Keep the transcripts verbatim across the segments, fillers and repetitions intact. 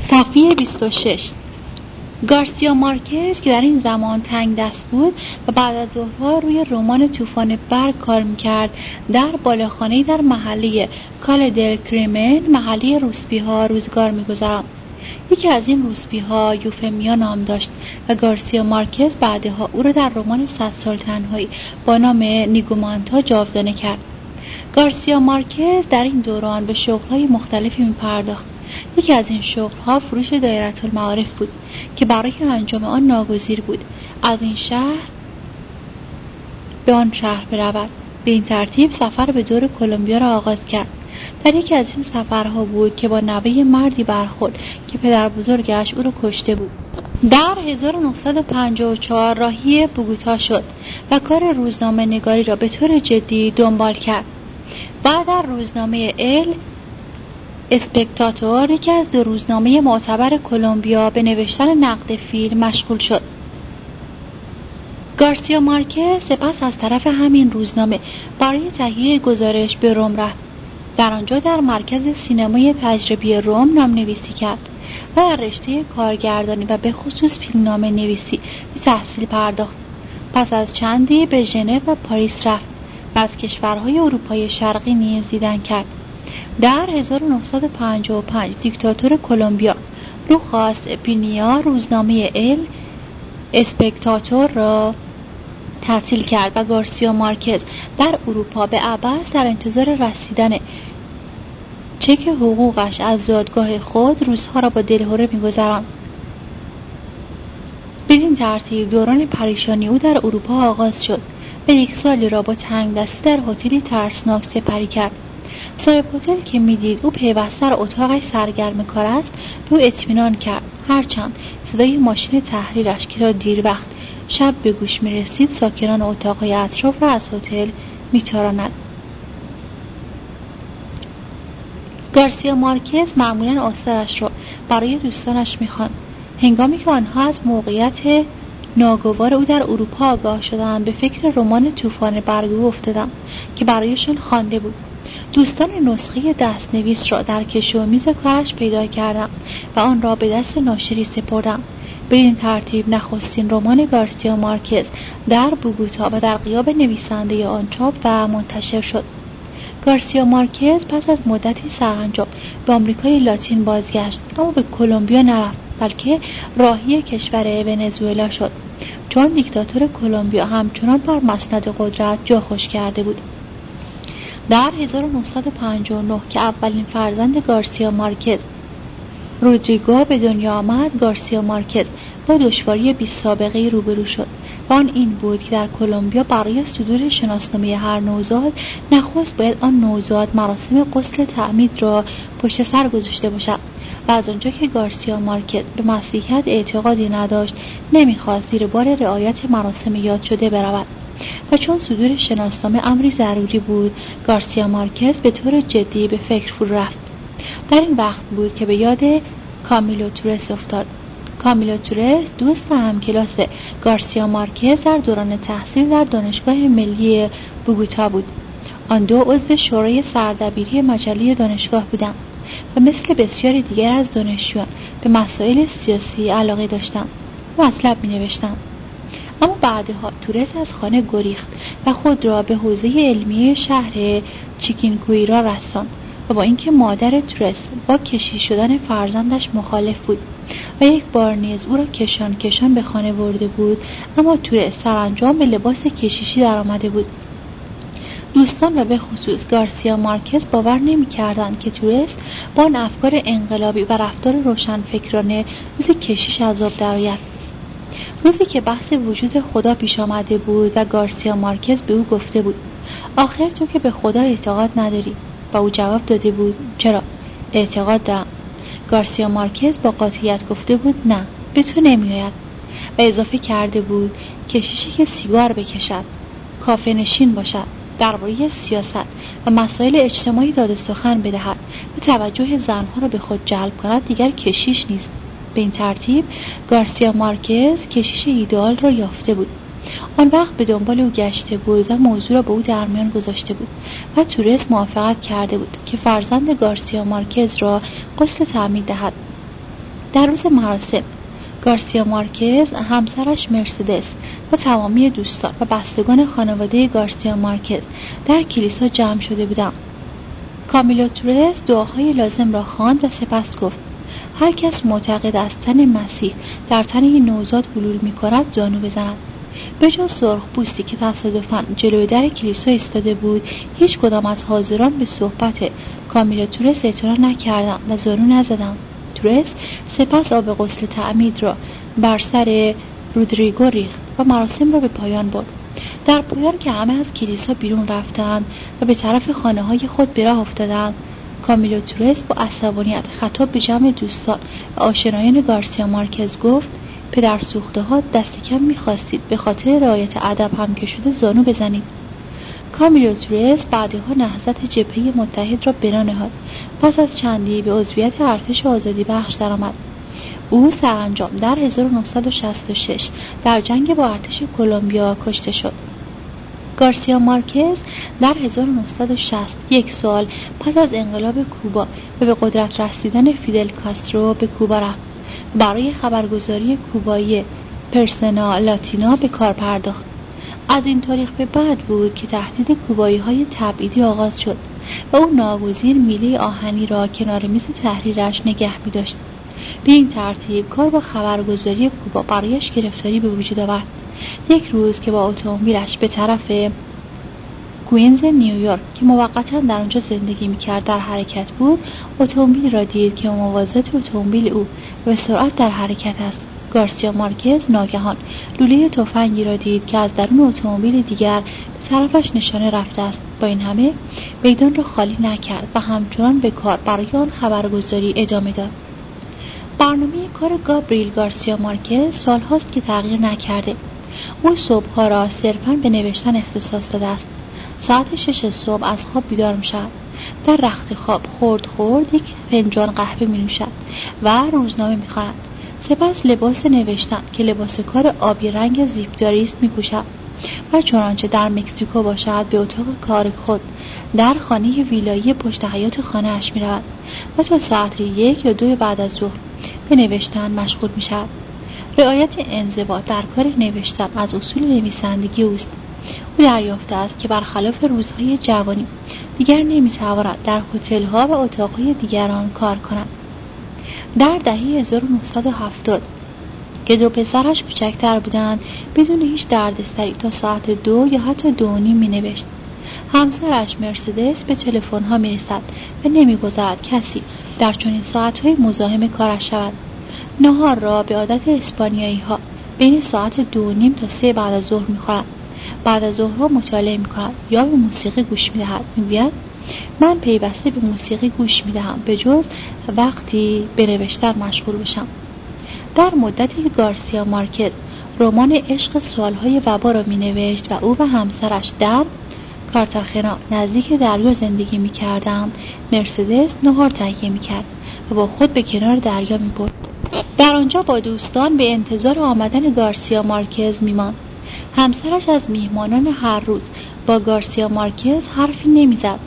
صفحه بیست و شش. گارسیا مارکز که در این زمان تنگ دست بود و بعد از ظهرها روی رمان طوفان برگ کار میکرد، در بالاخانه‌ای در محله کال دل کریمن، محله روسپی ها روزگار میگذراند. یکی از این روسپی ها یوفمیا نام داشت و گارسیا مارکز بعدها او را در رمان صد سال تنهایی با نام نیگومانتا جاودانه کرد. گارسیا مارکز در این دوران به شغل‌های مختلفی می‌پرداخت. یکی از این شغل‌ها فروش دایره المعارف بود که برای انجام آن ناگزیر بود از این شهر به آن شهر برود. به این ترتیب سفر به دور کلمبیا را آغاز کرد. در یکی از این سفرها بود که با نوه مردی برخورد که پدر بزرگش او را کشته بود. در هزار و نهصد و پنجاه و چهار راهی بوگوتا شد و کار روزنامه نگاری را به طور جدی دنبال کرد. بعد در روزنامه ال اسپکتاتور، یکی از دو روزنامه معتبر کلمبیا، به نوشتن نقد فیلم مشغول شد. گارسیا مارکز سپس از طرف همین روزنامه برای تهیه گزارش به روم رفت. در آنجا در مرکز سینمای تجربی روم نام‌نویسی کرد و در رشته کارگردانی و به خصوص فیلمنامه نویسی به تحصیل پرداخت. پس از چندی به ژنو و پاریس رفت و از کشورهای اروپای شرقی نیز دیدن کرد. در هزار و نهصد و پنجاه و پنج دیکتاتور کلمبیا لوکاس پینیا روزنامه ال اسپکتاتور را تعطیل کرد و گارسیا مارکز در اروپا به عبث در انتظار رسیدن چک حقوقش از زادگاه خود روزها را با دلهره می‌گذراند. بدین ترتیب دوران پریشانی او در اروپا آغاز شد و یک سالی را با تنگ دستی در هتلی ترسناک سپری کرد. صاحب هتل که میدید او پیوسته در اتاقش سرگرم کار است، به او اطمینان کرد، هرچند صدای ماشین تحریرش که تا دیر وقت شب به گوش می رسید ساکنان اتاقهای اطراف را از هتل می تاراند. گارسیا مارکز معمولاً آثارش را برای دوستانش می خواند. هنگامی که آنها از موقعیت ناگوار او در اروپا آگاه شدند، به فکر رمان طوفان برگ افتادند که برایشان خوانده بود. دوستان نسخه دستنویس را در کشو میز کارش پیدا کردند و آن را به دست ناشری سپردند. به این ترتیب نخستین رمان گارسیا مارکز در بوگوتا و در غیاب نویسنده آن چاپ و منتشر شد. گارسیا مارکز پس از مدتی سرانجام به آمریکای لاتین بازگشت، اما به کلمبیا نرفت، بلکه راهی کشور ونزوئلا شد، چون دیکتاتور کلمبیا همچنان بر مسند قدرت جا خوش کرده بود. در هزار و نهصد و پنجاه و نه که اولین فرزند گارسیا مارکز رودریگو به دنیا آمد، گارسیا مارکز با دشواری بی سابقه‌ای روبرو شد و آن این بود که در کلمبیا برای صدور شناسنامه هر نوزاد نخست باید آن نوزاد مراسم غسل تعمید را پشت سر گذاشته باشد و از آنجا که گارسیا مارکز به مسیحیت اعتقادی نداشت، نمی‌خواست زیر بار رعایت مراسم یاد شده برود و چون صدور شناسنامه امری ضروری بود، گارسیا مارکز به طور جدی به فکر فرو رفت. در این وقت بود که به یاد کامیلو تورس افتاد. کامیلو تورس دوست و همکلاس گارسیا مارکز در دوران تحصیل در دانشگاه ملی بوگوتا بود. آن دو عضو شورای سردبیری مجله دانشگاه بودند و مثل بسیاری دیگر از دانشجویان به مسائل سیاسی علاقه داشتند و مطلب می‌نوشتند. اما بعدها تورس از خانه گریخت و خود را به حوزه علمی شهر چیکینکویرا رساند و با اینکه مادر تورس با کشیش شدن فرزندش مخالف بود و یک بار نیز او را کشان کشان به خانه برده بود، اما تورس سرانجام به لباس کشیشی در آمده بود. دوستان و به خصوص گارسیا مارکز باور نمی کردند که تورس با آن افکار انقلابی و رفتار روشنفکرانه روزی کشیش از آب درآید. روزی که بحث وجود خدا پیش آمده بود و گارسیا مارکز به او گفته بود آخر تو که به خدا اعتقاد نداری؟ و او جواب داده بود چرا؟ اعتقاد دارم. گارسیا مارکز با قاطعیت گفته بود نه، به تو نمیآید و اضافه کرده بود کشیشی که سیگار بکشد، کافه نشین باشد، درباره سیاست و مسائل اجتماعی داد سخن بدهد و توجه زنها را به خود جلب کند دیگر کشیش نیست. به این ترتیب گارسیا مارکز کشیش ایدئال را یافته بود. آن وقت به دنبال او گشته بود و موضوع را به او در میان گذاشته بود و تورس موافقت کرده بود که فرزند گارسیا مارکز را غسل تعمید دهد. در روز مراسم گارسیا مارکز، همسرش مرسدس و تمامی دوستان و بستگان خانواده گارسیا مارکز در کلیسا جمع شده بودند. کامیلو تورس دعاهای لازم را خواند و سپس گفت: هر کس معتقد است تن مسیح در تن این نوزاد حلول می‌کند زانو بزند. به جز سرخپوستی که تصادفاً جلوی در کلیسا ایستاده بود، هیچ کدام از حاضران به صحبت کامیلو تورس اعتراض نکردند و زانو نزدند. تورس سپس آب غسل تعمید را بر سر رودریگو ریخت و مراسم را به پایان برد. در پایان که همه از کلیسا بیرون رفتند و به طرف خانه‌های خود به راه افتادند، کامیلو تورس با عصبانیت خطاب به جمع دوستان و آشنایان گارسیا مارکز گفت: پدر سوخته ها دست کم می‌خواستید به خاطر رعایت ادب هم که شده زانو بزنید. کامیلو تورس بعدها نهضت جبهه متحد را بنا نهاد. پس از چندی به عضویت ارتش آزادی بخش درآمد. او سرانجام در هزار و نهصد و شصت و شش در جنگ با ارتش کلمبیا کشته شد. گارسیا مارکز در هزار و نهصد و شصت، یک سال پس از انقلاب کوبا و به قدرت رسیدن فیدل کاسترو به کوبا رفت. برای خبرگزاری کوبایی پرسنا لاتینا به کار پرداخت. از این تاریخ به بعد بود که تهدید کوبایی‌های تبعیدی آغاز شد و او ناگزیر میله آهنی را کنار میز تحریرش نگه می‌داشت. به این ترتیب کار با خبرگزاری کوبا برایش گرفتاری به وجود آورد. یک روز که با اتومبیلش به طرف کوینز نیویورک که موقتا در آنجا زندگی می‌کرد در حرکت بود، اتومبیلی را دید که موازات اتومبیل او به سرعت در حرکت است. گارسیا مارکز ناگهان لوله تفنگی را دید که از درون اتومبیل دیگر به طرفش نشانه رفته است. با این همه میدان را خالی نکرد و همچنان به کار برای آن خبرگزاری ادامه داد. برنامه کار گابریل گارسیا مارکز سالهاست که تغییر نکرده. او صبح‌ها را صرفاً به نوشتن اختصاص داده است. ساعت شش صبح از خواب بیدار می شود. در رخت خواب خورد خورد یک فنجان قهوه می نوشد و روزنامه می خواند. سپس لباس نوشتن که لباس کار آبی رنگ زیپداری است می پوشد و چنانچه در مکزیکو باشد به اتاق کار خود در خانه ویلایی پشت حیاط خانه اش می رود و تا ساعت یک یا دو بعد از ظهر به نوشتن مشغول می شود. رعایت انضباط در کار نوشتن از اصول نویسندگی اوست. او دریافته است که برخلاف روزهای جوانی دیگر نمیتواند در هتل‌ها و اتاق‌های دیگران کار کند. در دهه هزار و نهصد و هفتاد که دو پسرش کوچکتر بودند، بدون هیچ دردسری تا ساعت دو یا حتی دو و نیم می‌نوشت. همسرش مرسدس به تلفن‌ها می‌رسد و نمی‌گذارد کسی در چنین ساعت‌های مزاحم کارش شود. نهار را به عادت اسپانیایی‌ها بین ساعت دو و نیم تا سه بعد از ظهر می‌خورند. بعد از ظهرها مطالعه می‌کند یا به موسیقی گوش می‌دهد. می‌گوید من پیوسته به موسیقی گوش می‌دهم به جز وقتی به نوشتن مشغول بشم. در مدتی که گارسیا مارکز رمان عشق سالهای وبا را می‌نوشت و او و همسرش در کارتاخنا نزدیک دریا زندگی می‌کردند، مرسدس نهار تهیه می‌کرد و با خود به کنار دریا می‌برد. در آنجا با دوستان به انتظار آمدن گارسیا مارکز می‌ماند. همسرش از میهمانان هر روز با گارسیا مارکز حرفی نمی‌زد.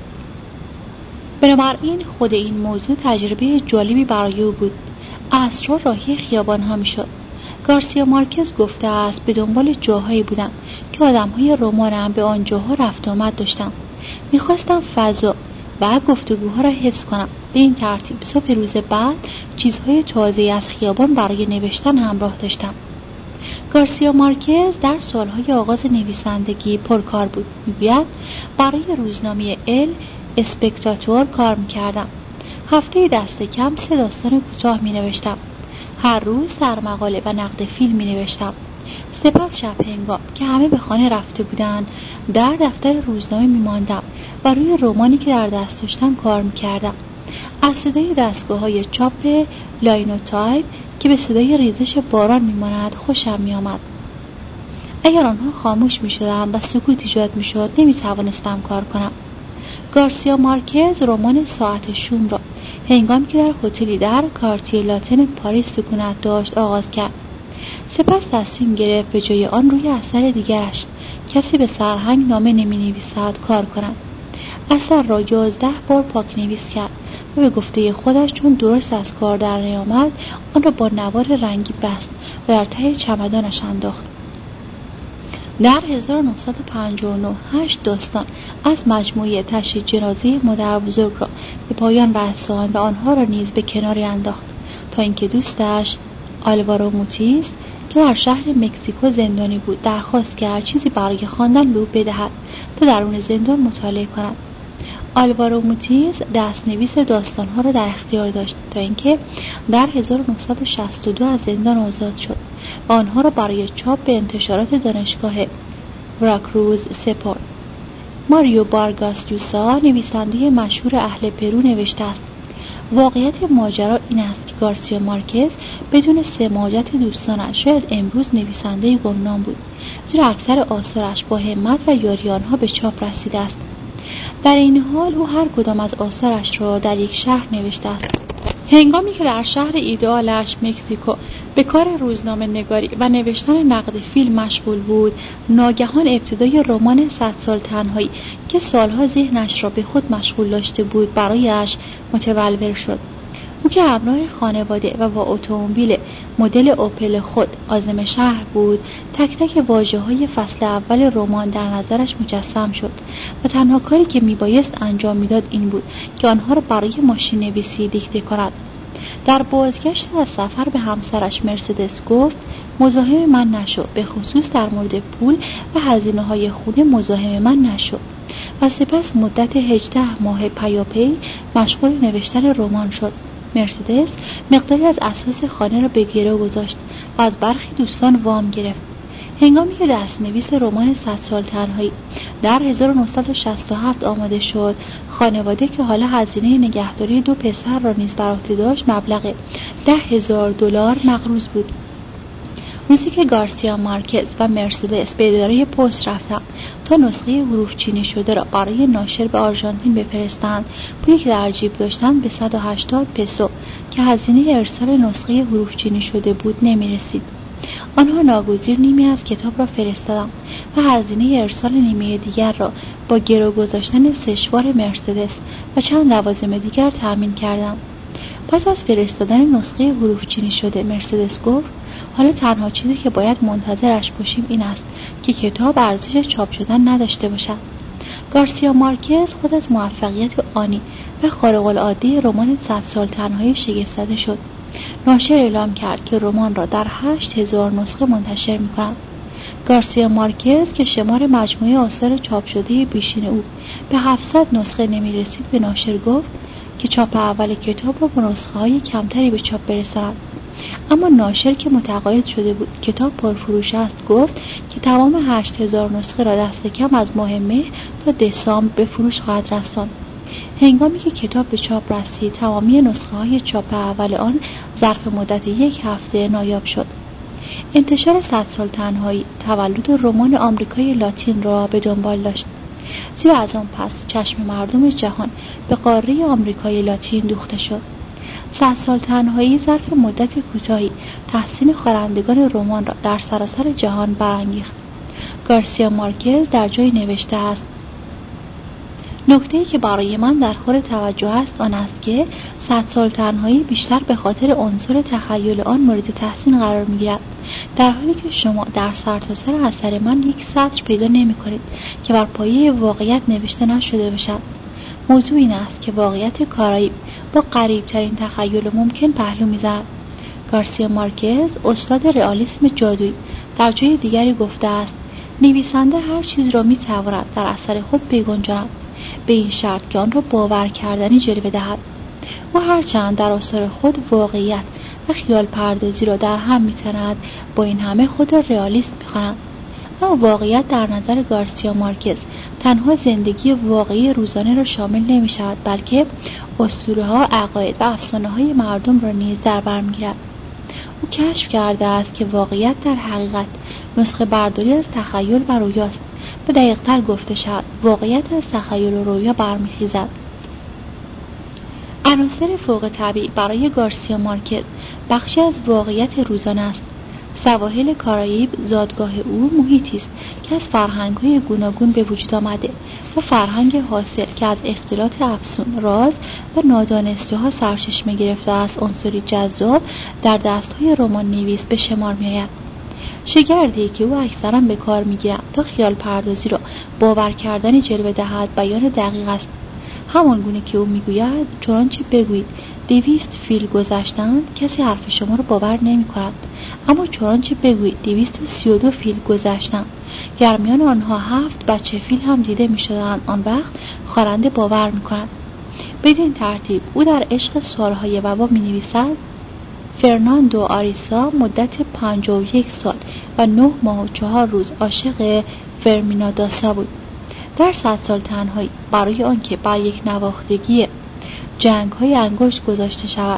بنابراین خود این موضوع تجربه جالبی برای او بود. عصرها راهی خیابان‌ها می‌شد. گارسیا مارکز گفته است به دنبال جاهایی بودم که آدم‌های رمانم به آن جاها رفت آمد داشتم. می‌خواستم فضا و گفتگوها را حفظ کنم. به این ترتیب صبح روز بعد چیزهای تازه‌ای از خیابان برای نوشتن همراه داشتم. گارسیا مارکز در سالهای آغاز نویسندگی پرکار بود. میگوید برای روزنامه ال اسپکتاتور کار میکردم. هفته دست کم سه داستان کوتاه می نوشتم. هر روز سرمقاله و نقد فیلم می نوشتم. سپس شب هنگام که همه به خانه رفته بودند در دفتر روزنامه می ماندم و روی رمانی که در دست داشتم کار می کردم. از صدای دستگاه های چاپ لاینوتایپ که به صدای ریزش باران می ماند خوشم می آمد. اگر آنها خاموش می شدند و سکوت ایجاد می شد نمی توانستم کار کنم. گارسیا مارکز رمان ساعت شوم را هنگامی که در هتلی در کارتیه لاتن پاریس سکونت داشت آغاز کرد. سپس تصمیم گرفت به جای آن روی اثر دیگرش، کسی به سرهنگ نامه نمی نویسد، کار کند. اثر را یازده بار پاک نویس کرد و به گفته خودش چون درست از کار در نیامد آن را با نوار رنگی بست و در ته چمدانش انداخت. در هزار و نهصد و پنجاه و نه هشت داستان از مجموعه تشییع جنازه مادر بزرگ را به پایان رساند و آنها را نیز به کناری انداخت تا اینکه دوستش آلوارو موتیز که در شهر مکزیکو زندانی بود درخواست کرد چیزی برای خواندن لو بدهد تا درون زندان مطالعه کند. آلوارو موتیز دست‌نویس داستان‌ها را در اختیار داشت تا اینکه در هزار و نهصد و شصت و دو از زندان آزاد شد و آنها را برای چاپ به انتشارات دانشگاه وراکروز سپرد. ماریو بارگاس یوسا نویسنده مشهور اهل پرو نوشته است: واقعیت ماجرا این است که گارسیا مارکز بدون سماجت دوستانش شاید امروز نویسنده گمنام بود، زیرا اکثر آثارش با همت و یاری آنها به چاپ رسیده است. در این حال او هر کدام از آثارش را در یک شهر نوشته است. هنگامی که در شهر ایدئالش مکزیکو به کار روزنامه نگاری و نوشتن نقد فیلم مشغول بود، ناگهان ابتدای رمان صد سال تنهایی که سالها ذهنش را به خود مشغول داشته بود برایش متولور شد. او که همراه خانواده و با اتومبیل مدل اوپل خود عازم شهر بود، تک تک واژه‌های فصل اول رمان در نظرش مجسم شد و تنها کاری که میبایست انجام میداد این بود که آنها را برای ماشین نویسی دیکته کند. در بازگشت از سفر به همسرش مرسدس گفت: مزاحم من نشو، به خصوص در مورد پول و هزینه‌های خونه مزاحم من نشو. و سپس مدت هجده ماه پیاپی مشغول نوشتن رمان شد. مرسدس مقداری از اساس خانه را به گرو گذاشت و از برخی دوستان وام گرفت. هنگامی که دست‌نویس رمان صد سال تنهایی در هزار و نهصد و شصت و هفت آماده شد، خانواده که حالا هزینه نگهداری دو پسر را نیز بر عهده داشت مبلغ ده هزار دلار مقروض بود. روزی که گارسیا مارکز و مرسدس به اداره پست رفتند تا نسخه حروف چینی شده را برای ناشر به آرژانتین بفرستند، پولی که در جیب داشتند به صد و هشتاد پسو که هزینه ارسال نسخه حروف چینی شده بود نمی رسید. آنها ناگزیر نیمی از کتاب را فرستادند و هزینه ارسال نیمه دیگر را با گرو گذاشتن سشوار مرسدس و چند لوازم دیگر تامین کردند. پس از فرستادن نسخه حروف چینی شده، مرسدس گفت: حالا تنها چیزی که باید منتظرش باشیم این است که کتاب ارزش چاپ شدن نداشته باشد. گارسیا مارکز خود از موفقیت آنی و خارق العاده رمان صد سال تنهایی شگفت زده شد. ناشر اعلام کرد که رمان را در هشت هزار نسخه منتشر می‌کند. گارسیا مارکز که شمار مجموعه آثار چاپ شده بیشین او به هفتصد نسخه نمی‌رسید، به ناشر گفت که چاپ اول کتاب را با نسخه‌های کمتری به چاپ برساند. اما ناشر که متقاعد شده بود کتاب پرفروش است، گفت که تمام هشت هزار نسخه را دست کم از ماه مه تا دسامبر به فروش خواهد رساند. هنگامی که کتاب به چاپ رسید، تمامی نسخه های چاپ اول آن ظرف مدت یک هفته نایاب شد. انتشار صد سال تنهایی تولد رمان آمریکای لاتین را به دنبال داشت، زیرا از آن پس چشم مردم جهان به قاره آمریکای لاتین دوخته شد. صد سال تنهایی ظرف مدت کوتاهی تحسین خوانندگان رمان را در سراسر جهان برانگیخت. گارسیا مارکز در جایی نوشته است: نکته‌ای که برای من در خور توجه است آن است که صد سال تنهایی بیشتر به خاطر عنصر تخیل آن مورد تحسین قرار می‌گیرد، در حالی که شما در سرتاسر اثر من یک سطر پیدا نمی‌کنید که بر پایه واقعیت نوشته نشده باشد. موضوع این است که واقعیت کارایی با قریب‌ترین تخیل ممکن پهلو می‌زند. گارسیا مارکز استاد رئالیسم جادویی در جای دیگری گفته است: نویسنده هر چیز را می‌تواند در اثر خود بگنجاند، به این شرط که آن را باور کردنی جلوه دهد. و هرچند در آثار خود واقعیت و خیال پردازی را در هم می‌تند، با این همه خود را رئالیست می‌خواند. اما واقعیت در نظر گارسیا مارکز تنها زندگی واقعی روزانه را شامل نمی‌شود، بلکه اسطوره‌ها، عقاید و افسانه‌های مردم را نیز در بر می‌گیرد. او کشف کرده است که واقعیت در حقیقت نسخه برداری از تخیل و رویاست و دقیق‌تر گفته شود واقعیت از تخیل و رویا برمیخیزد. عناصر فوق طبیعی برای گارسیا مارکز بخشی از واقعیت روزانه است. سواحل کارائیب زادگاه او محیطی است که از فرهنگ‌های گوناگون به وجود آمده و فرهنگ حاصل که از اختلاط افسون، راز و نادانسته‌ها سرچشمه گرفته است عنصری جذاب در دست‌های رمان نویس به شمار می‌آید. شگردی که او اکثراً به کار می‌گیرد تا خیال پردازی را باور کردنی جلوه دهد بیان دقیق است. همان گونه که او می‌گوید چنانچه بگویید دویست فیل گذشتند کسی حرف شما را باور نمی‌کند، اما چنانچه بگویید دویست و سی و دو فیل گذشتند گر میان آنها هفت بچه فیل هم دیده می‌شدند آن وقت خواننده باور می‌کند. بدین ترتیب او در عشق سالهای وبا می‌نویسد فرناندو آریسا مدت پنجاه و یک سال و نه ماه و چهار روز عاشق فرمینا داسا بود. در صد سال تنهایی برای آنکه بر یک نواختگی جنگ‌های انگشت گذاشته شود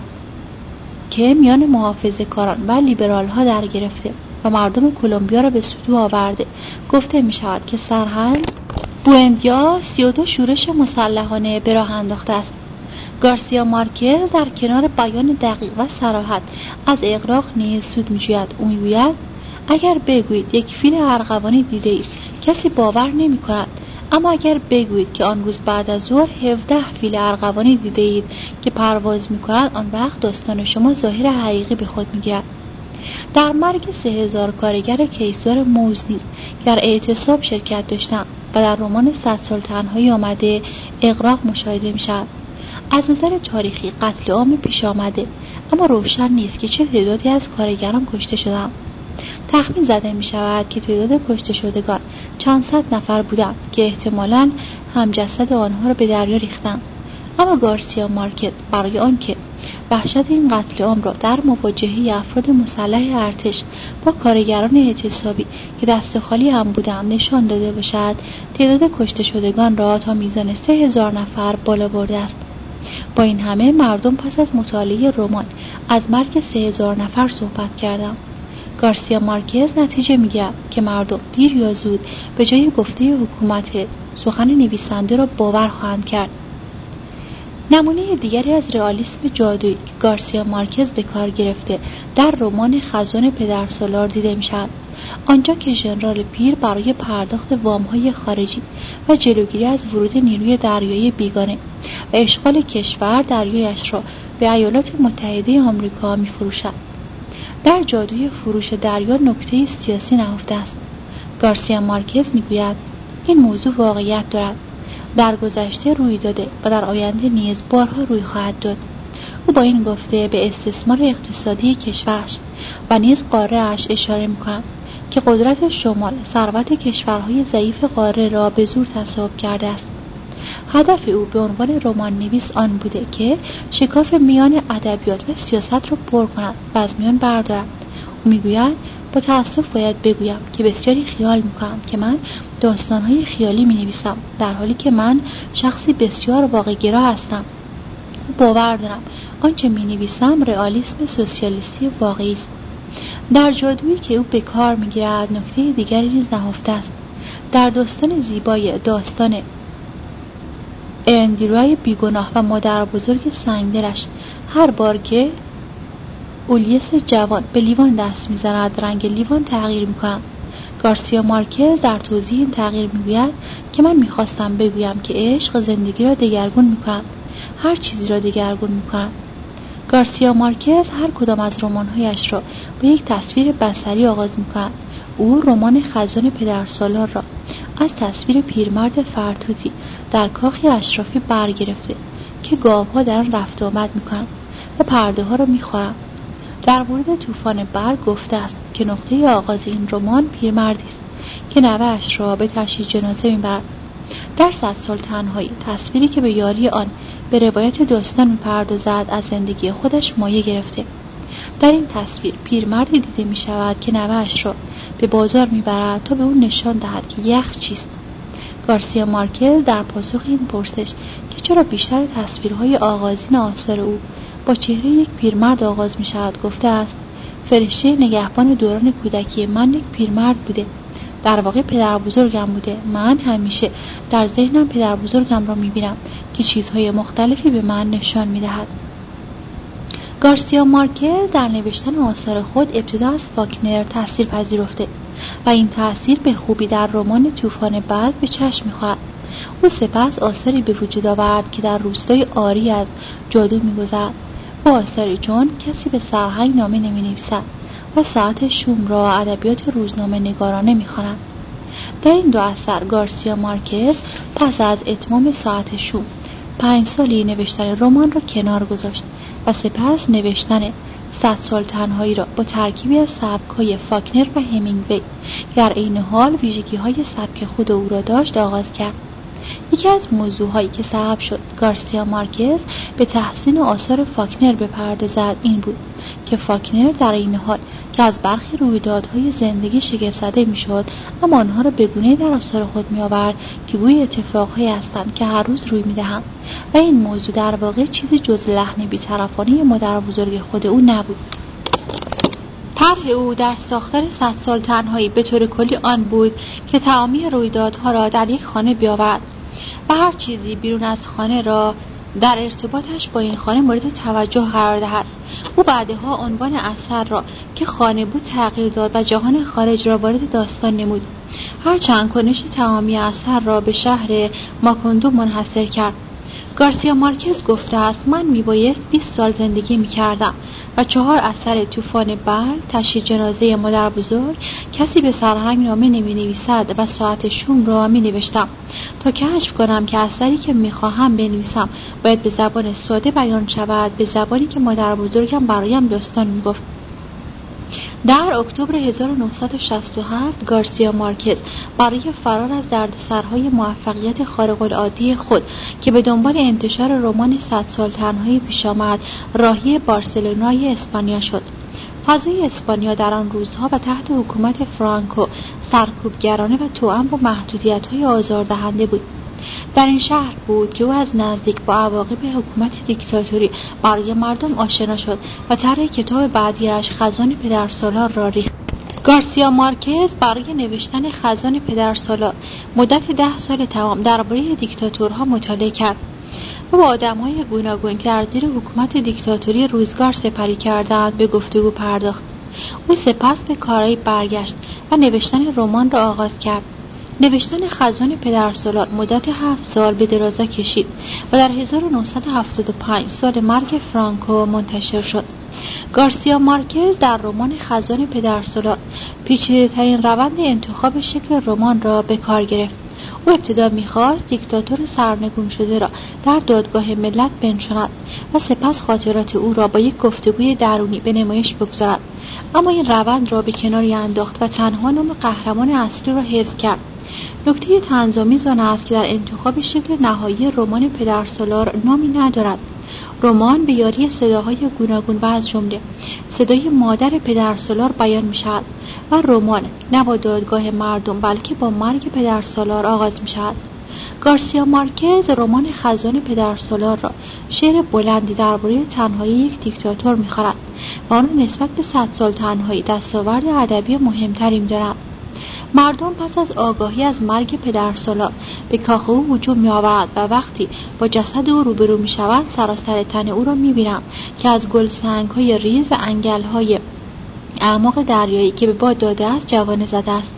که میان محافظه‌کاران و لیبرال‌ها در گرفته و مردم کلمبیا را به سطوح آورده، گفته می شود که سرهنگ بوئندیا سی و دو شورش مسلحانه به راه انداخته است. گارسیا مارکز در کنار بیان دقیق و صراحت از اغراق نیز سود می جوید. او می گوید اگر بگویید یک فیل ارغوانی دیده اید کسی باور نمی کند، اما اگر بگویید که آن روز بعد از ظهر هفده فیل ارغوانی دیده اید که پرواز می کنند آن وقت داستان شما ظاهر حقیقی به خود می گیرد. در مرگ سه هزار کارگر کیسدار موز نیز در اعتصاب شرکت داشتم و در رمان صد سال تنهایی آمده اغراق مشاهده می شود. از نظر تاریخی قتل عام پیش آمده، اما روشن نیست که چه تعدادی از کارگران کشته شدند. تخمین زده می شود که تعداد کشته شدگان چند صد نفر بودند که احتمالاً هم جسد آنها را به دریا ریختند. اما گارسیا مارکز برای آنکه وحشت این قتل عام را در مواجهه افراد مسلح ارتش با کارگران اعتصابی که دست خالی هم بودند نشان داده باشد، تعداد کشته شدگان را تا میزان سه هزار نفر بالا برده است. با این همه مردم پس از مطالعه رمان از مرگ سه هزار نفر صحبت کردند. گارسیا مارکز نتیجه میگیرد که مردم دیر یا زود به جای گفته حکومت سخن نویسنده را باور خواهند کرد. نمونه دیگری از رئالیسم جادویی که گارسیا مارکز به کار گرفته در رمان خزان پدرسالار دیده می شود. آنجا که ژنرال پیر برای پرداخت وام‌های خارجی و جلوگیری از ورود نیروی دریایی بیگانه و اشغال کشور دریایش را به ایالات متحده آمریکا می فروشد. در جادوی فروش دریا نکته سیاسی نهفته است. گارسیا مارکز می گوید این موضوع واقعیت دارد، در گذشته روی داده و در آینده نیز بارها روی خواهد داد. او با این گفته به استثمار اقتصادی کشورش و نیز قاره‌اش اشاره می‌کند که قدرت شمال ثروت کشورهای ضعیف قاره را به زور تصاحب کرده است. هدف او به عنوان رمان نویس آن بوده که شکاف میان ادبیات و سیاست را پر کند و از میان بردارد. او میگوید با تأسف باید بگویم که بسیاری خیال میکنم که من داستانهای خیالی مینویسم، در حالی که من شخصی بسیار واقع‌گرا هستم. باور دارم آنچه مینویسم رئالیسم سوسیالیستی واقعی است. در جادویی که او به کار میگیرد نکته دیگری نیز نهفته است. در داستان زیبای داستان ارندیروی بیگناه و مادر بزرگ سنگدلش هر بار که اولیس جوان به لیوان دست میزند رنگ لیوان تغییر میکند. گارسیا مارکز در توضیح این تغییر میگوید که من میخواستم بگویم که عشق زندگی را دگرگون میکند، هر چیزی را دگرگون میکند. گارسیا مارکز هر کدام از رمان‌هایش را با یک تصویر بصری آغاز میکند. او رمان خزان پدرسالار را از تصویر پیرمرد فرتوتی در کاخی اشرافی برگرفته که گاوها در آن رفت و آمد میکنند و پرده ها را میخورند. در مورد طوفان برگ گفته است که نقطه آغاز این رمان پیرمردی است که نوه‌اش را به تشییع جنازه میبرد. در صد سال تنهایی تصویری که به یاری آن به روایت داستان میپردازد از زندگی خودش مایه گرفته. در این تصویر پیرمردی دیده می شود که نوه‌اش را به بازار میبرد تا به او نشان دهد که یخ چیست. گارسیا مارکز در پاسخ این پرسش که چرا بیشتر تصویرهای آغازین آثار او با چهره یک پیرمرد آغاز می شود گفته است فرشته نگهبان دوران کودکی من یک پیرمرد بوده، در واقع پدر بزرگم بوده. من همیشه در ذهنم پدر بزرگم را می بینم که چیزهای مختلفی به من نشان می دهد. گارسیا مارکز در نوشتن آثار خود ابتدا از فاکنر تأثیر پذیرفته و این تأثیر به خوبی در رمان طوفان برق به چشم می‌خورد. او سپس آثاری به وجود آورد که در روستای آری از جادو می‌گذرد، با آثاری چون کسی به سرهنگ نامه نمی‌نویسد و ساعت شوم را ادبیات روزنامه نگارانه می‌خواند. در این دو اثر گارسیا مارکز پس از اتمام ساعت شوم پنج سالی نوشتن رمان را کنار گذاشت و سپس نوشتن صد سال تنهایی را با ترکیبی از سبک‌های فاکنر و همینگوی در عین حال ویژگی‌های سبک خود او را داشت آغاز کرد. یکی از موضوعهایی که سبب شد گارسیا مارکز به تحسین آثار فاکنر بپردازد این بود که فاکنر در این حال که از برخی رویدادهای زندگی شگفت زده میشد، اما آنها را به گونه‌ای در آثار خود می‌آورد که گویی اتفاقهایی هستند که هر روز روی می‌دهند و این موضوع در واقع چیزی جز لحن بی‌طرفانه مادر بزرگ خود او نبود. طرح او در ساختار صد سال تنهایی به طور کلی آن بود که تمامی رویدادها را در یک خانه بیاورد و هر چیزی بیرون از خانه را در ارتباطش با این خانه مورد توجه قرار دهد. او بعدها عنوان اثر را که خانه بود تغییر داد و جهان خارج را وارد داستان نمود، هرچند کنش تمامی اثر را به شهر ماکوندو منحصر کرد. گارسیا مارکز گفته است من میبایست بیست سال زندگی میکردم و چهار اثر طوفان برق، تشییع جنازه مادر بزرگ، کسی به سرهنگ نامه نمی نویسد و ساعت شوم را می نوشتم تا کشف کنم که اثری که میخواهم بنویسم باید به زبان ساده بیان شود، به زبانی که مادر بزرگم برایم داستان میگفت. در اکتبر هزار و نهصد و شصت و هفت گارسیا مارکز برای فرار از دردسرهای موفقیت خارق العاده خود که به دنبال انتشار رمان صد سال تنهایی پیش آمد راهی بارسلونای اسپانیا شد. فضای اسپانیا در آن روزها و تحت حکومت فرانکو سرکوبگرانه و توأم با محدودیت‌های آزاردهنده بود. در این شهر بود که او از نزدیک با عواقب حکومت دیکتاتوری برای مردم آشنا شد و طرح کتاب بعدیش خزان پدرسالار را ریخت. گارسیا مارکز برای نوشتن خزان پدرسالار مدت ده سال تمام درباره دیکتاتورها مطالعه کرد و با آدم‌های گوناگون که در زیر حکومت دیکتاتوری روزگار سپری کردند به گفتگو پرداخت. او سپس به کارایی برگشت و نوشتن رمان را آغاز کرد. نوشتن خزان پدرسالار مدت هفت سال به درازا کشید و در هزار و نهصد و هفتاد و پنج سال مرگ فرانکو منتشر شد. گارسیا مارکز در رمان خزان پدرسالار پیچیده‌ترین روند انتخاب شکل رمان را به کار گرفت. او ابتدا می‌خواست دیکتاتور سرنگون شده را در دادگاه ملت بنشاند و سپس خاطرات او را با یک گفتگوی درونی به نمایش بگذارد، اما این روند را به کناری انداخت و تنها نام قهرمان اصلی را حفظ کرد. نکته طنزآمیز آن است که در انتخاب شکل نهایی رمان پدرسالار نامی ندارد. رمان به یاری صداهای گوناگون و از جمله صدای مادر پدرسالار بیان می شود و رمان نه با دادگاه مردم بلکه با مرگ پدرسالار آغاز می شود. گارسیا مارکز رمان خزان پدرسالار را شعر بلندی درباره تنهایی یک دیکتاتور می خوانند و آن را نسبت به صد سال تنهایی دستاورد ادبی مهمتری می دارد. مردم پس از آگاهی از مرگ پدرسالار به کاخ او هجوم می‌آورند و وقتی با جسد او روبرو می‌شوند سراسر تن او را می‌بینند که از گلسنگ‌های ریز و انگل‌های اعماق دریایی که به باد داده است جوانه زده است.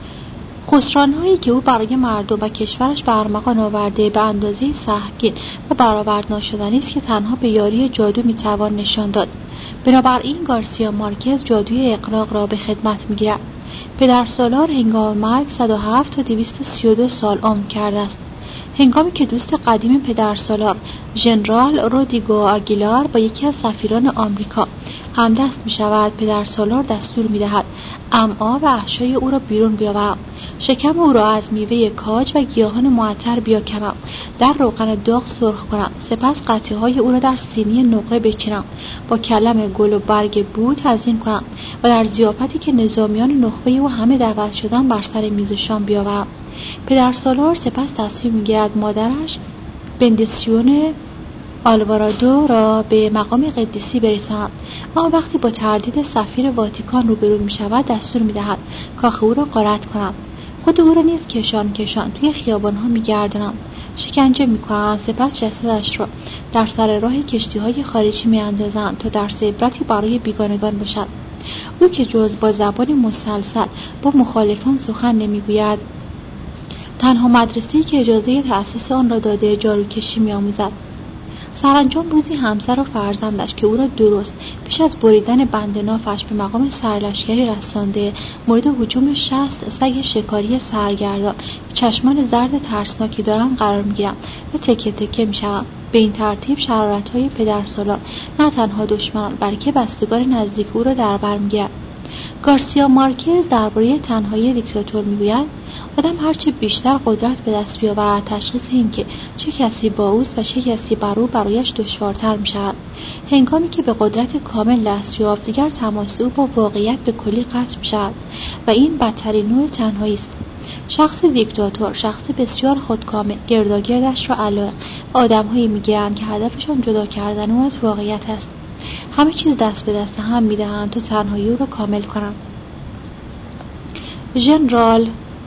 خسران‌هایی که او برای مردم و کشورش به ارمغان آورده به اندازه سهمگین و برآورد ناشدنی است که تنها به یاری جادو می‌توان نشان داد. بنابراین گارسیا مارکز جادوی اغراق را به خدمت می‌گیرد. پدرسالار هنگام مرگ صد و هفت تا دویست و سی و دو سال عمر کرده است. هنگامی که دوست قدیم پدرسالار ژنرال رودریگو آگیلار با یکی از سفیران آمریکا همدست می شود، پدرسالار دستور می دهد امعا و احشای او را بیرون بیاورم، شکم او را از میوه کاج و گیاهان معطر بیاکنم، در روغن داغ سرخ کنم، سپس قطعه های او را در سینی نقره بچینم، با کلم گل و برگ بو تزیین کنم و در ضیافتی که نظامیان نخبه او همه دعوت شدن بر سر میز شام بیاورم. پدرسالار سپس تصمیم می‌گیرد مادرش بندیسیون آلوارادو را به مقام قدیسی برساند، اما وقتی با تردید سفیر واتیکان روبرو می‌شود دستور می‌دهد کاخ او را غارت کنم. خود او را نیز کشان کشان توی خیابان‌ها می‌گردانم شکنجه می‌کنند، سپس جسدش را در سر راه کشتی‌های خارجی می‌اندازند تا درس عبرتی برای بیگانگان باشد. او که جز با زبان مسلسل با مخالفان سخن نمی‌گوید، تنها مدرسه‌ای که اجازه تأسیس آن را داده جاروکشی می‌آموزد. سرانجام روزی همسر و فرزندش که او را درست پیش از بریدن بند نافش به مقام سرلشکری رسانده، مورد هجوم شصت سگ شکاری سرگردان که چشمان زرد ترسناکی دارند قرار می‌گیرند و تکه تکه می‌شوند. به این ترتیب شرارت‌های پدرسالار نه تنها دشمنان بلکه بستگان نزدیک او را در بر می‌گیرد. گارسیا مارکز درباره تنهایی دیکتاتور می‌گوید: آدم هرچه بیشتر قدرت به دست بیاورد، تشخیص این که چه کسی با اوست و چه کسی بر او برایش دشوارتر می‌شود. هنگامی که به قدرت کامل دست یافت، دیگر تماس او با واقعیت به کلی قطع می‌شود و این بدترین نوع تنهایی است. شخص دیکتاتور شخص بسیار خودکامه، گرداگردش را علایق آدم‌هایی می‌گیرند که هدفشان جدا کردن او از واقعیت است. همه چیز دست به دست هم می‌دهند تا تنهایی او را کامل کنند. ژنرال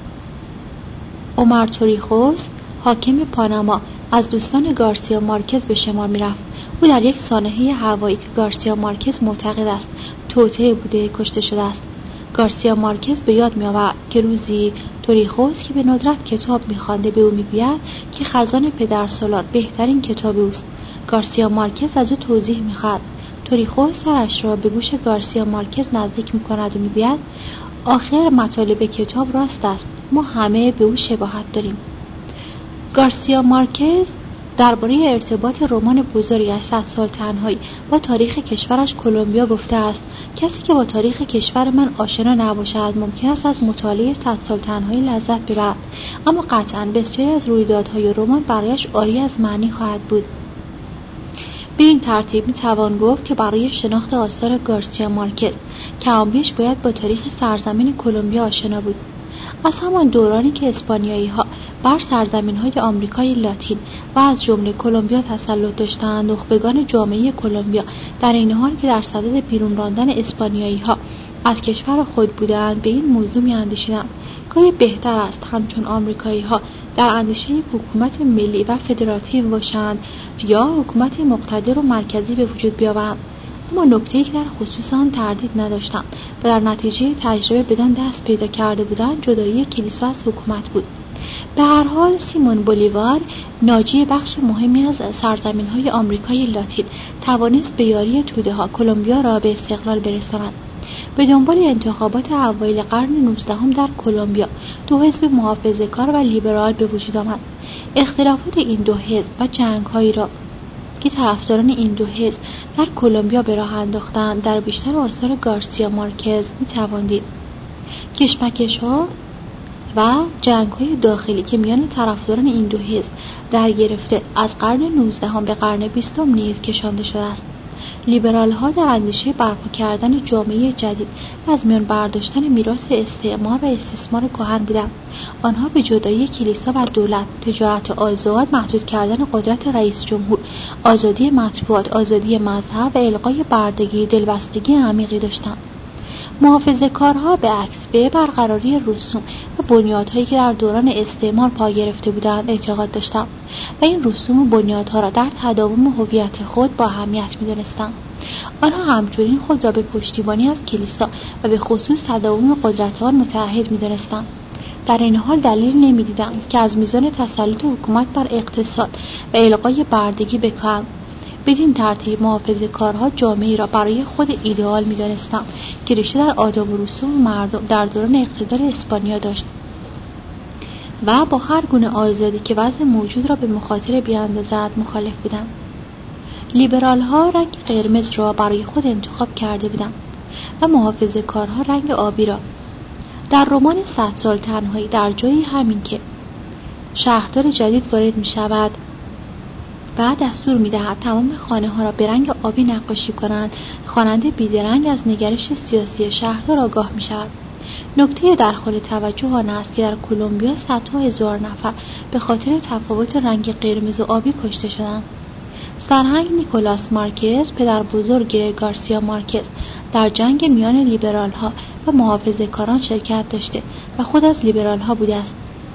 عمر توریخوس، حاکم پاناما، از دوستان گارسیا مارکز به شمار می‌رفت. او در یک سانحه هوایی که گارسیا مارکز معتقد است توطئه بوده کشته شده است. گارسیا مارکز به یاد می‌آورد که روزی توریخوس که به ندرت کتاب می‌خوانده به او می‌گوید که خزان پدرسالار بهترین کتاب اوست. گارسیا مارکز از او توضیح می‌خواهد. توریخوس سرش را به گوش گارسیا مارکز نزدیک می‌کند و می‌گوید: آخر مطالب کتاب راست است، ما همه به او شباهت داریم. گارسیا مارکز درباره ارتباط رمان بزرگش صد سال تنهایی با تاریخ کشورش کلمبیا گفته است: کسی که با تاریخ کشور من آشنا نباشد ممکن است از مطالعه صد سال تنهایی لذت ببرد، اما قطعاً بسیاری از رویدادهای رمان برایش عاری از معنی خواهد بود. به این ترتیب می توان گفت که برای شناخت آثار گارسیا مارکز کمابیش باید با تاریخ سرزمین کلمبیا آشنا بود. از همان دورانی که اسپانیایی‌ها بر سرزمین‌های آمریکای لاتین و از جمله کلمبیا تسلط داشتند، نخبگان جامعه کلمبیا در این حال که در صدد بیرون راندن اسپانیایی‌ها از کشور خود بودند به این موضوع می‌اندیشیدند: گاهی بهتر است همچون آمریکایی‌ها در اندیشه حکومت ملی و فدراتیو باشند یا حکومت مقتدر و مرکزی به وجود بیاورند. اما نکته‌ای که در خصوص آن تردید نداشتند و در نتیجه تجربه بدان دست پیدا کرده بودند جدایی کلیسا از حکومت بود. به هر حال سیمون بولیوار، ناجی بخش مهمی از سرزمین‌های آمریکای لاتین، توانست به یاری توده‌ها کلمبیا را به استقلال برساند. به دنبال انتخابات اوایل قرن نوزدهم در کلمبیا دو حزب محافظه‌کار و لیبرال به وجود آمد. اختلافات این دو حزب و جنگ‌هایی را که طرفداران این دو حزب در کلمبیا به راه انداختند در بیشتر آثار گارسیا مارکز می‌توان دید. کشمکش‌ها و جنگ‌های داخلی که میان طرفداران این دو حزب در گرفته از قرن نوزدهم به قرن بیستم نیز کشانده شده است. لیبرال‌ها در اندیشه برپا کردن جامعه جدید و از میان برداشتن میراث استعمار و استثمار کهن بودند. آنها به جدایی کلیسا و دولت، تجارت آزاد، محدود کردن قدرت رئیس جمهور، آزادی مطبوعات، آزادی مذهب و الغای بردگی دلبستگی عمیقی داشتند. محافظه‌کارها به عکس به برقراری رسوم و بنیادهایی که در دوران استعمار پا گرفته بودند اعتقاد داشتند و این رسوم و بنیادها را در تداوم هویت خود با اهمیت می‌دانستند. آنها همچنین خود را به پشتیبانی از کلیسا و به خصوص تداوم قدرت آن متعهد می‌دانستند. در این حال دلیل نمی‌دیدند که از میزان تسلط حکومت بر اقتصاد و الغای بردگی بکاهند. بدین ترتیب محافظه‌کارها جامعه‌ای را برای خود ایدئال می‌دانستند که ریشه در آداب و رسوم مردم در دوران اقتدار اسپانیا داشت و با هر گونه آزادی که وضع موجود را به مخاطره بیاندازد مخالف بودند. لیبرال‌ها رنگ قرمز را برای خود انتخاب کرده بودند و محافظه‌کارها رنگ آبی را. در رمان صد سال تنهایی در جایی همین که شهردار جدید وارد می‌شود و دستور می‌دهد تمام خانه‌ها را به رنگ آبی نقاشی کنند، خواننده بی‌درنگ از نگرش سیاسی شهردار آگاه می‌شود. نکته درخور توجه آن است که در کلمبیا صدها هزار نفر به خاطر تفاوت رنگ قرمز و آبی کشته شدند. سرهنگ نیکولاس مارکز، پدر بزرگ گارسیا مارکز، در جنگ میان لیبرال‌ها و محافظه‌کاران شرکت داشته و خود از لیبرال‌ها بوده است.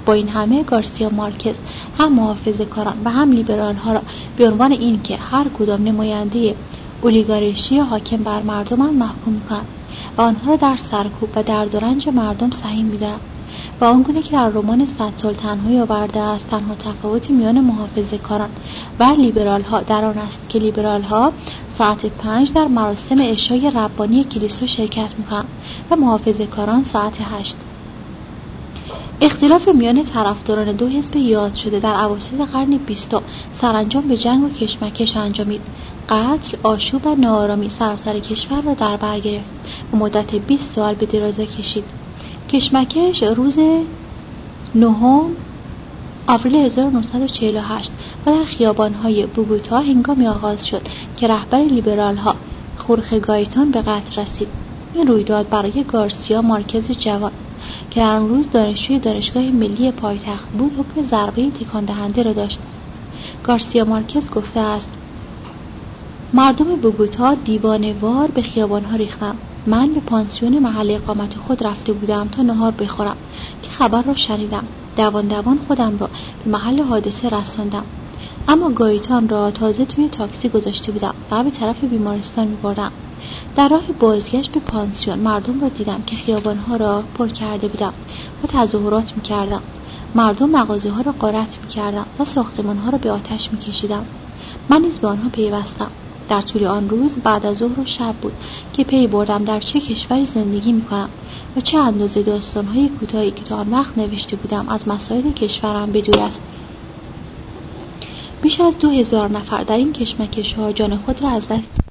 با این همه گارسیا مارکز هم محافظه‌کاران و هم لیبرال ها را به عنوان این که هر کدام نماینده اولیگارشی حاکم بر مردمند محکوم می‌کنند و آنها را در سرکوب و درد و رنج مردم سهیم می‌دارند. و آنگونه که در رمان صد سال تنهایی آورده است، تنها تفاوت میان محافظه‌کاران و لیبرال ها در آن است که لیبرال ها ساعت پنج در مراسم عشای ربانی کلیسا شرکت می‌کنند و محافظه‌کاران ساعت هشت. اختلاف میان طرفداران دو حزب یاد شده در اواسط قرن بیستم سرانجام به جنگ و کشمکش انجامید. قتل، آشوب و ناآرامی سراسر کشور را در بر گرفت و مدت بیست سال به درازا کشید. کشمکش روز نهم آوریل هزار و نهصد و چهل و هشت و در خیابان‌های بوگوتا هنگامی آغاز شد که رهبر لیبرال‌ها خورخه گایتان به قتل رسید. این رویداد برای گارسیا مارکز جوان که در آن روز دانشجوی دانشگاه ملی پایتخت بود حکم ضربه تکان دهنده را داشت. گارسیا مارکز گفته است: مردم بوگوتا دیوانه‌وار به خیابان‌ها ریختند. من به پانسیون محل اقامت خود رفته بودم تا نهار بخورم که خبر را شنیدم. دوان دوان خودم را به محل حادثه رساندم، اما گایتان را تازه توی تاکسی گذاشته بودم و به طرف بیمارستان می‌بردم. در راه بازگشت به پانسیون مردم را دیدم که خیابان‌ها را پر کرده بودند و تظاهرات می‌کردند. مردم مغازه‌ها را غارت می‌کردند و ساختمان‌ها را به آتش می‌کشیدند. من نیز به آنها پیوستم. در طول آن روز بعد از ظهر و شب بود که پی بردم در چه کشوری زندگی می‌کنم و چه اندازه داستان‌های کوتاهی که تا آن وقت نوشته بودم از مسائل کشورم بدور است. بیش از دو هزار نفر در این کشمکش‌ها جان خود را از دست